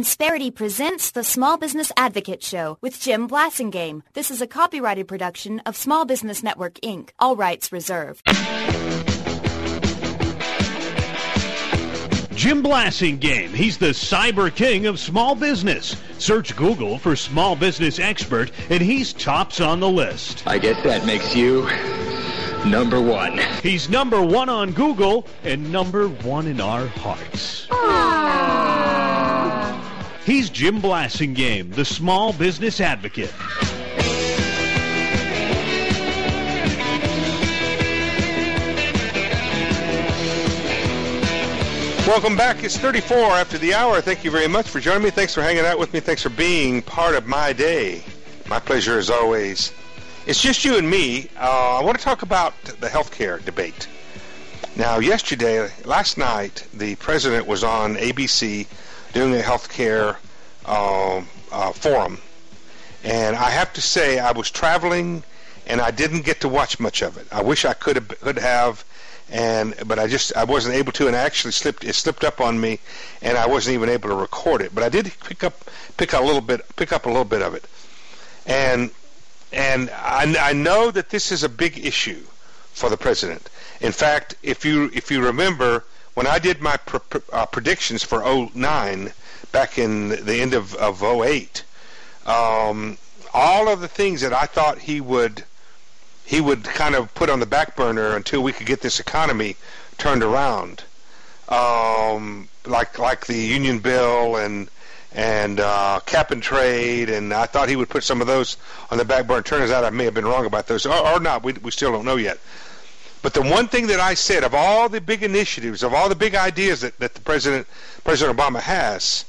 Insperity presents the Small Business Advocate Show with Jim Blasingame. This is a copyrighted production of Small Business Network, Inc. All rights reserved. Jim Blasingame. He's the cyber king of small business. Search Google for small business expert, and he's tops on the list. I guess that makes you number one. He's number one on Google and number one in our hearts. He's Jim Blasingame, the small business advocate. Welcome back. It's 34 after the hour. Thank you very much for joining me. Thanks for hanging out with me. Thanks for being part of my day. My pleasure as always. It's just you and me. I want to talk about the healthcare debate. Now, last night, the president was on ABC doing a healthcare forum. And I have to say, I was traveling and I didn't get to watch much of it. I wish I could have. But I wasn't able to, and it slipped up on me, and I wasn't even able to record it. But I did pick up a little bit of it, and I know that this is a big issue for the president. In fact, if you remember, when I did my predictions for 2009 back in the end of 2008, all of the things that I thought he would kind of put on the back burner until we could get this economy turned around, like the union bill and cap and trade, and I thought he would put some of those on the back burner. Turns out I may have been wrong about those, or not. We still don't know yet. But the one thing that I said, of all the big initiatives, of all the big ideas that the President Obama has,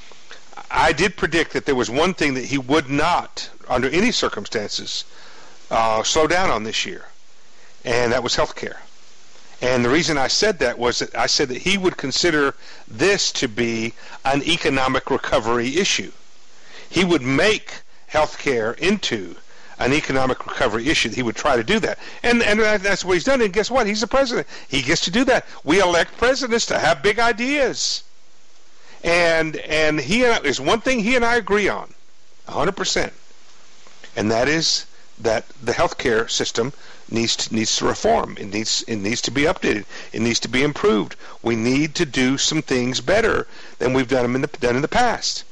I did predict that there was one thing that he would not, under any circumstances, slow down on this year, and that was health care. And the reason I said that was that I said that he would consider this to be an economic recovery issue. He would make health care into an economic recovery issue. He would try to do that. And that's what he's done. And guess what? He's the president. He gets to do that. We elect presidents to have big ideas. And there's one thing he and I agree on, 100%, and that is that the healthcare system needs to reform. It needs to be updated. It needs to be improved. We need to do some things better than we've done in the past.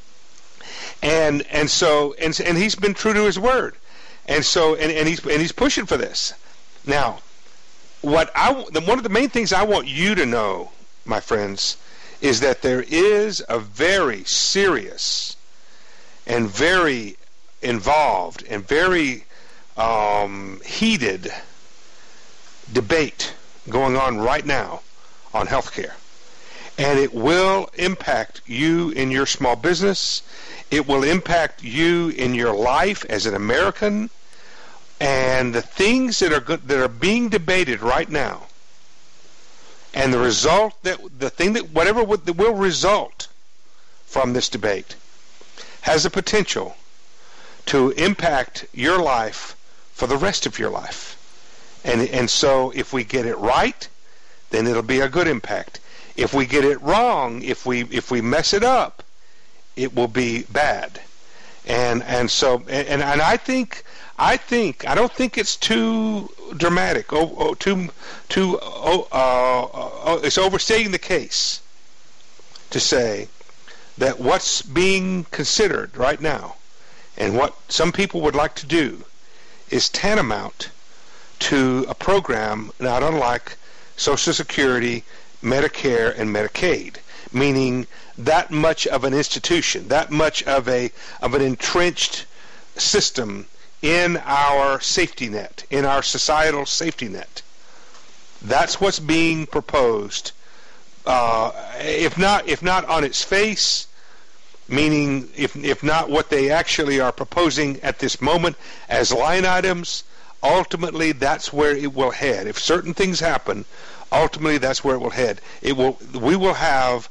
And he's been true to his word. And he's pushing for this. Now, one of the main things I want you to know, my friends, is that there is a very serious and very involved and very heated debate going on right now on healthcare, and it will impact you in your small business. It will impact you in your life as an American, and the things that are being debated right now, and whatever will result from this debate has the potential to impact your life for the rest of your life. And so if we get it right, then it'll be a good impact. If we get it wrong, if we mess it up, it will be bad. And I don't think it's too dramatic. It's overstating the case to say that what's being considered right now and what some people would like to do is tantamount to a program not unlike Social Security, Medicare, and Medicaid, meaning that much of an institution, that much of an entrenched system in our safety net, in our societal safety net. That's what's being proposed. If not on its face, meaning if not what they actually are proposing at this moment as line items, ultimately that's where it will head. If certain things happen, ultimately that's where it will head. We will have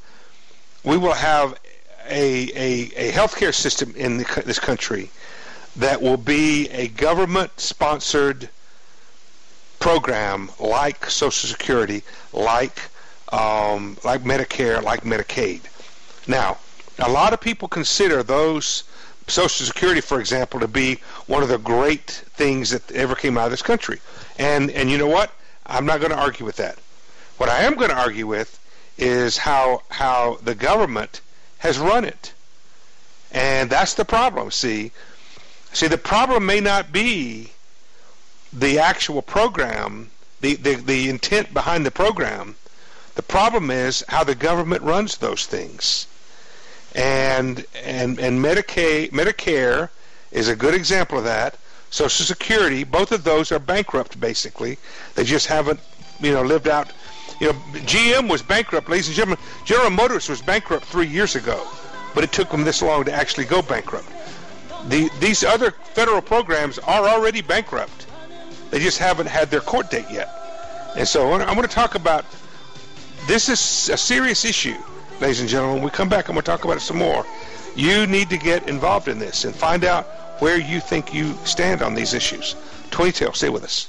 a healthcare system in this country that will be a government-sponsored program like Social Security, like Medicare, like Medicaid. Now, A lot of people consider those, Social Security, for example, to be one of the great things that ever came out of this country. And you know what? I'm not going to argue with that. What I am going to argue with is how the government has run it. And that's the problem. See, the problem may not be the actual program, the intent behind the program. The problem is how the government runs those things. And Medicare is a good example of that. Social Security, both of those are bankrupt, basically. They just haven't, lived out. GM was bankrupt, ladies and gentlemen. General Motors was bankrupt 3 years ago, but it took them this long to actually go bankrupt. These other federal programs are already bankrupt. They just haven't had their court date yet. And so I want to talk about, this is a serious issue, ladies and gentlemen. When we come back, I'm going to talk about it some more. You need to get involved in this and find out where you think you stand on these issues. Tony Tail, stay with us.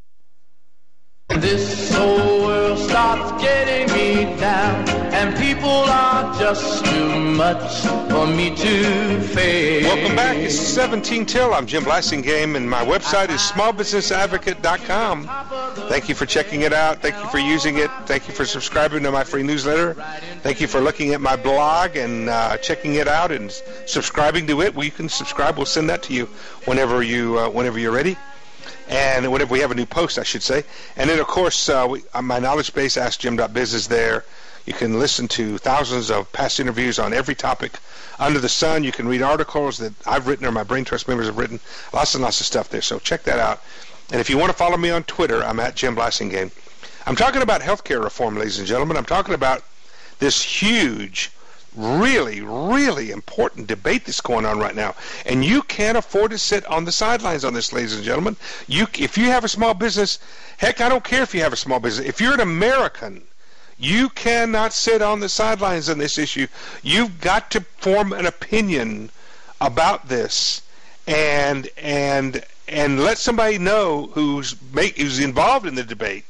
This whole world starts getting me down, and people are just too much for me to face. Welcome back. It's 17 till. I'm Jim Blasingame, and my website is smallbusinessadvocate.com. Thank you for checking it out. Thank you for using it. Thank you for subscribing to my free newsletter. Thank you for looking at my blog and checking it out and subscribing to it. Well, you can subscribe. We'll send that to you whenever you're ready. And whenever we have a new post, I should say. And then, of course, my knowledge base, AskJim.biz, there. You can listen to thousands of past interviews on every topic under the sun. You can read articles that I've written or my Brain Trust members have written. Lots and lots of stuff there. So check that out. And if you want to follow me on Twitter, I'm at Jim Blasingame. I'm talking about healthcare reform, ladies and gentlemen. I'm talking about this huge, really, really important debate that's going on right now. And you can't afford to sit on the sidelines on this, ladies and gentlemen. If you have a small business, heck, I don't care if you have a small business. If you're an American, you cannot sit on the sidelines on this issue. You've got to form an opinion about this and let somebody know who's involved in the debate,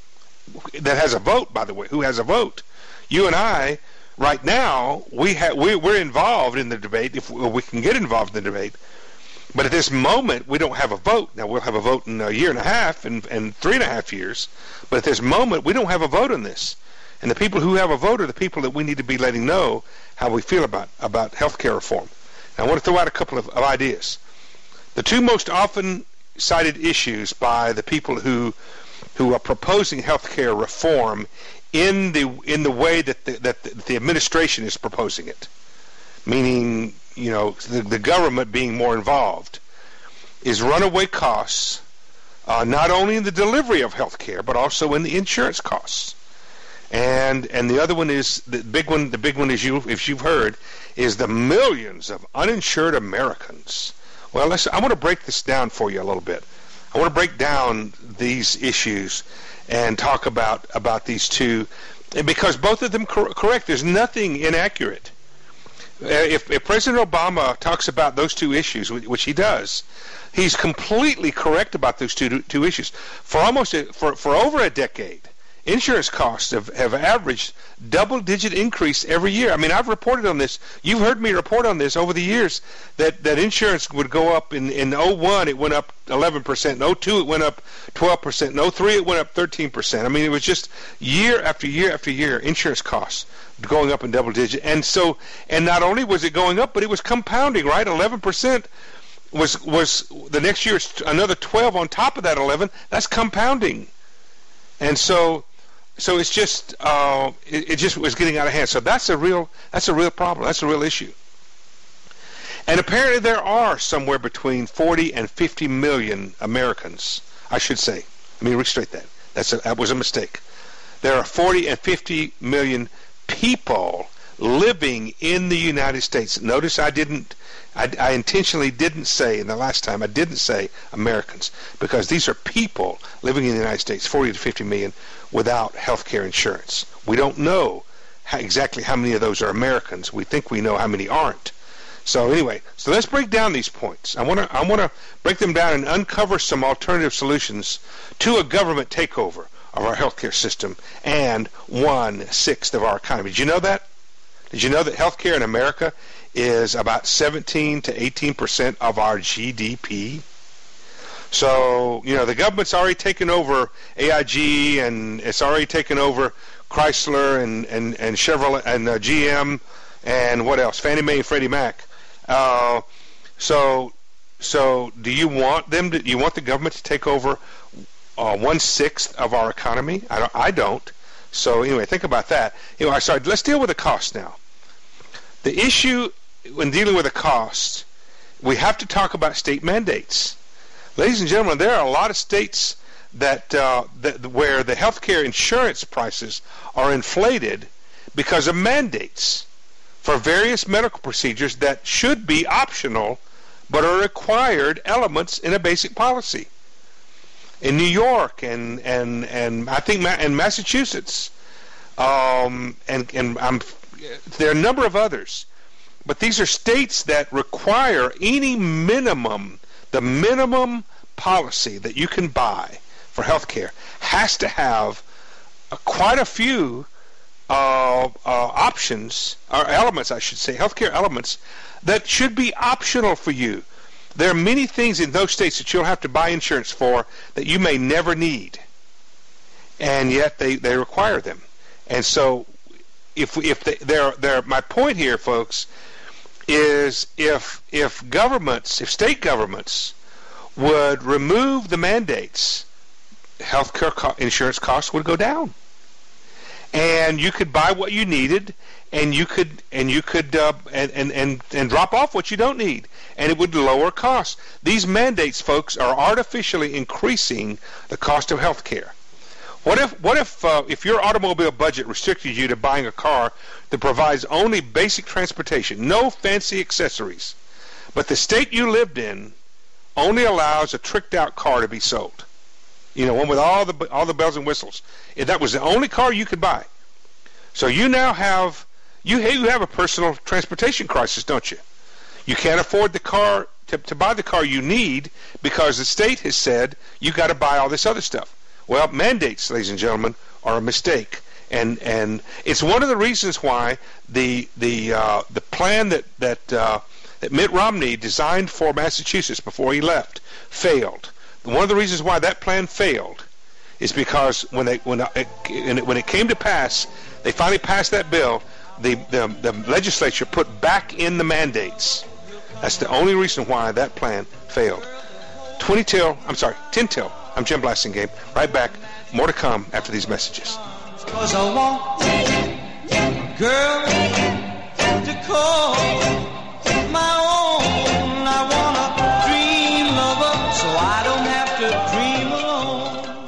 that has a vote, by the way, who has a vote. You and I, right now, we're involved in the debate, if we can get involved in the debate. But at this moment, we don't have a vote. Now, we'll have a vote in a year and a half and 3.5 years. But at this moment, we don't have a vote on this. And the people who have a vote are the people that we need to be letting know how we feel about health care reform. Now, I want to throw out a couple of ideas. The two most often cited issues by the people who are proposing health care reform in the way that the administration is proposing it, meaning the government being more involved, is runaway costs, not only in the delivery of health care but also in the insurance costs. And the other one is the big one, is if you've heard, is the millions of uninsured Americans. Well, I want to break this down for you a little bit. I want to break down these issues and talk about these two, because both of them correct. There's nothing inaccurate. If President Obama talks about those two issues, which he does, he's completely correct about those two issues. For over a decade, insurance costs have averaged double-digit increase every year. I mean, I've reported on this. You've heard me report on this over the years, that insurance would go up. In 01, it went up 11%. In 02, it went up 12%. In 03, it went up 13%. I mean, it was just year after year after year, insurance costs going up in double-digit. And not only was it going up, but it was compounding, right? 11% was the next year, another 12 on top of that 11. That's compounding. And so it's just it just was getting out of hand. So that's a real problem. That's a real issue. And apparently there are somewhere between 40 and 50 million Americans, I should say. Let me restate that. That was a mistake. There are 40 and 50 million people living in the United States. Notice I intentionally didn't say, in the last time, I didn't say Americans, because these are people living in the United States, 40 to 50 million, without health care insurance. We don't know exactly how many of those are Americans. We think we know how many aren't. So anyway, let's break down these points. I want to break them down and uncover some alternative solutions to a government takeover of our healthcare system and 1/6 of our economy. Did you know that? Did you know that healthcare in America is about 17 to 18% of our GDP? So, the government's already taken over AIG, and it's already taken over Chrysler and Chevrolet and GM, and what else? Fannie Mae and Freddie Mac. So do you want them to? You want the government to take over 1/6 of our economy? I don't. So anyway, think about that. Let's deal with the cost now. The issue when dealing with the cost, we have to talk about state mandates. Ladies and gentlemen, there are a lot of states that where the healthcare insurance prices are inflated because of mandates for various medical procedures that should be optional but are required elements in a basic policy. In New York and I think in Massachusetts, there are a number of others, but these are states that require the minimum policy that you can buy for health care has to have quite a few options, or elements, I should say, healthcare elements that should be optional for you. There are many things in those states that you'll have to buy insurance for that you may never need, and yet they require them. And so, my point here, folks, is if state governments would remove the mandates, healthcare insurance costs would go down, and you could buy what you needed, and you could drop off what you don't need, and it would lower costs. These mandates, folks, are artificially increasing the cost of health care. What if your automobile budget restricted you to buying a car that provides only basic transportation, no fancy accessories, but the state you lived in only allows a tricked out car to be sold? One with all the bells and whistles. If that was the only car you could buy. So you now have a personal transportation crisis, don't you? You can't afford the car to buy the car you need because the state has said you got to buy all this other stuff. Well, mandates, ladies and gentlemen, are a mistake, and it's one of the reasons why the plan that Mitt Romney designed for Massachusetts before he left failed. One of the reasons why that plan failed is because when it came to pass, they finally passed that bill. The legislature put back in the mandates. That's the only reason why that plan failed. 10 till. I'm Jim Blasingame. Right back. More to come after these messages. 'Cause I want a girl to call my own. I want a dream lover so I don't have to dream alone.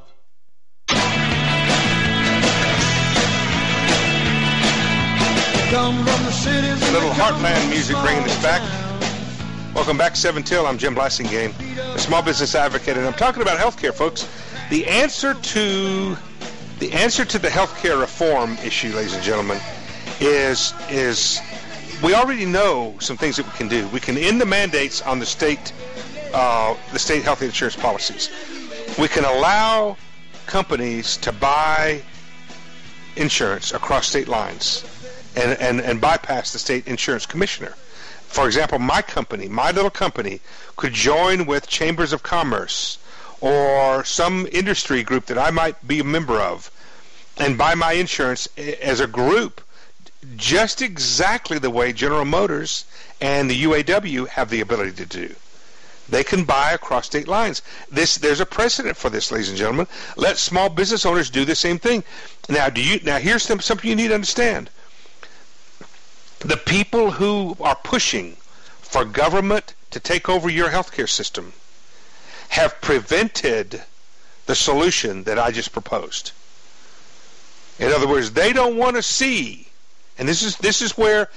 Come from the cities. A little Heartland music bringing us back. Welcome back, 7 till. I'm Jim Blasingame, a small business advocate, and I'm talking about healthcare, folks. The answer to the healthcare reform issue, ladies and gentlemen, is we already know some things that we can do. We can end the mandates on the state health insurance policies. We can allow companies to buy insurance across state lines and bypass the state insurance commissioner. For example, my little company, could join with chambers of commerce or some industry group that I might be a member of and buy my insurance as a group, just exactly the way General Motors and the UAW have the ability to do. They can buy across state lines. There's a precedent for this, ladies and gentlemen. Let small business owners do the same thing. Now here's something you need to understand. The people who are pushing for government to take over your healthcare system have prevented the solution that I just proposed. In other words, they don't want to see, and this is where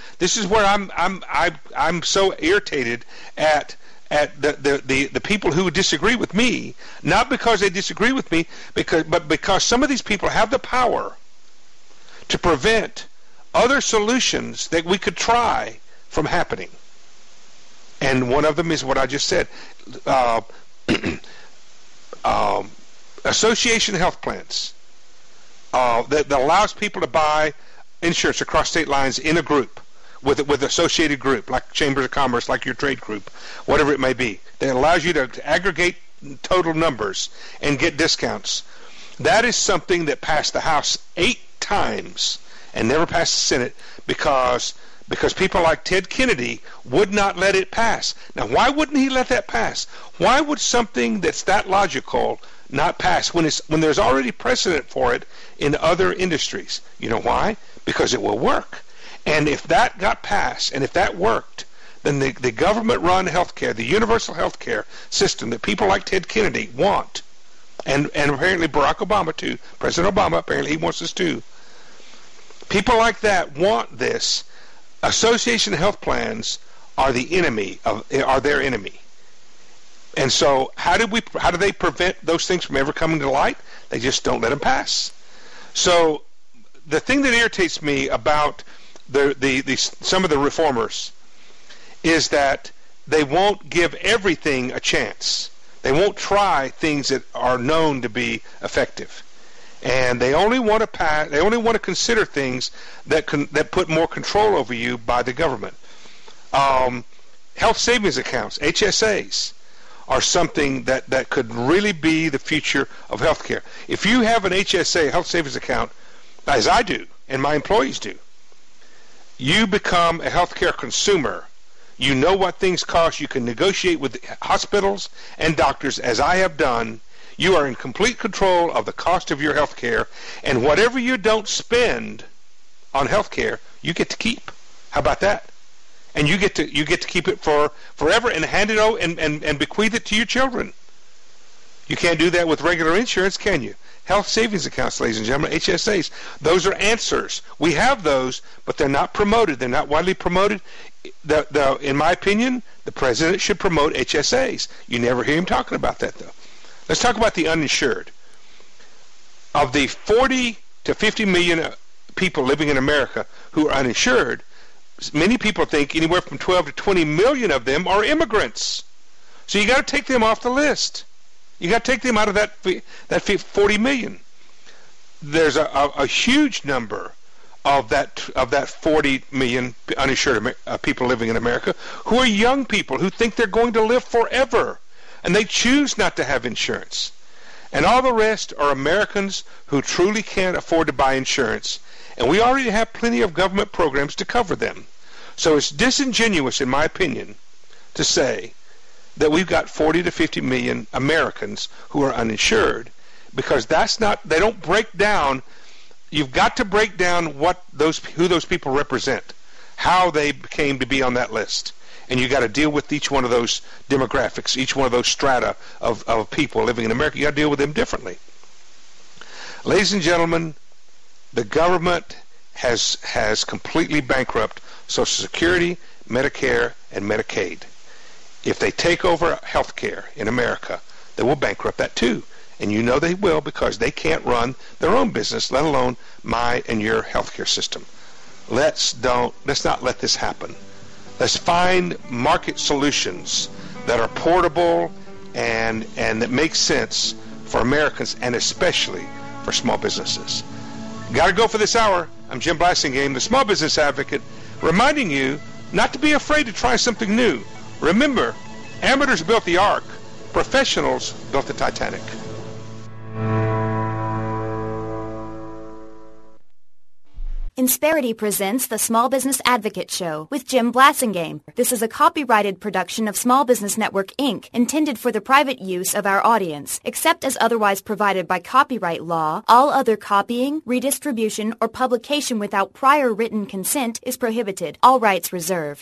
I'm so irritated at the people who disagree with me, not because they disagree with me, but because some of these people have the power to prevent other solutions that we could try from happening. And one of them is what I just said. Association health plans that allows people to buy insurance across state lines in a group with associated group, like Chambers of Commerce, like your trade group, whatever it may be, that allows you to aggregate total numbers and get discounts. That is something that passed the House 8 times and never passed the Senate because people like Ted Kennedy would not let it pass. Now, why wouldn't he let that pass? Why would something that's that logical not pass when there's already precedent for it in other industries? You know why? Because it will work. And if that got passed and if that worked, then the government-run healthcare, the universal healthcare system that people like Ted Kennedy want, and apparently Barack Obama too, President Obama, apparently he wants this too. People like that want this. Association health plans are their enemy. And so how do they prevent those things from ever coming to light? They just don't let them pass. So the thing that irritates me about some of the reformers is that they won't give everything a chance. They won't try things that are known to be effective, and they only want to pass. They only want to consider things that put more control over you by the government. Health savings accounts, HSAs, are something that could really be the future of healthcare. If you have an HSA, health savings account, as I do, and my employees do, you become a healthcare consumer. You know what things cost. You can negotiate with hospitals and doctors, as I have done. You are in complete control of the cost of your health care, and whatever you don't spend on health care, you get to keep. How about that? And you get to keep it for forever and hand it out and bequeath it to your children. You can't do that with regular insurance, can you? Health savings accounts, ladies and gentlemen, HSAs, those are answers. We have those, but they're not promoted. They're not widely promoted. In my opinion, the president should promote HSAs. You never hear him talking about that, though. Let's talk about the uninsured. Of the 40 to 50 million people living in America who are uninsured, many people think anywhere from 12 to 20 million of them are immigrants. So you got to take them off the list. You got to take them out of that 40 million. There's a huge number of that 40 million uninsured people living in America who are young people who think they're going to live forever, and they choose not to have insurance. And all the rest are Americans who truly can't afford to buy insurance, and we already have plenty of government programs to cover them. So it's disingenuous, in my opinion, to say that we've got 40 to 50 million Americans who are uninsured, because they don't break down. You've got to break down who those people represent, how they came to be on that list, and you got to deal with each one of those demographics, each one of those strata of people living in America. You got to deal with them differently. Ladies and gentlemen, the government has completely bankrupted Social Security, Medicare, and Medicaid. If they take over health care in America, they will bankrupt that too. And you know they will, because they can't run their own business, let alone my and your healthcare system. Let's not let this happen. Let's find market solutions that are portable and that make sense for Americans, and especially for small businesses. Got to go for this hour. I'm Jim Blasingame, the Small Business Advocate, reminding you not to be afraid to try something new. Remember, amateurs built the Ark, professionals built the Titanic. Insperity presents the Small Business Advocate Show with Jim Blasingame. This is a copyrighted production of Small Business Network, Inc., intended for the private use of our audience. Except as otherwise provided by copyright law, all other copying, redistribution, or publication without prior written consent is prohibited. All rights reserved.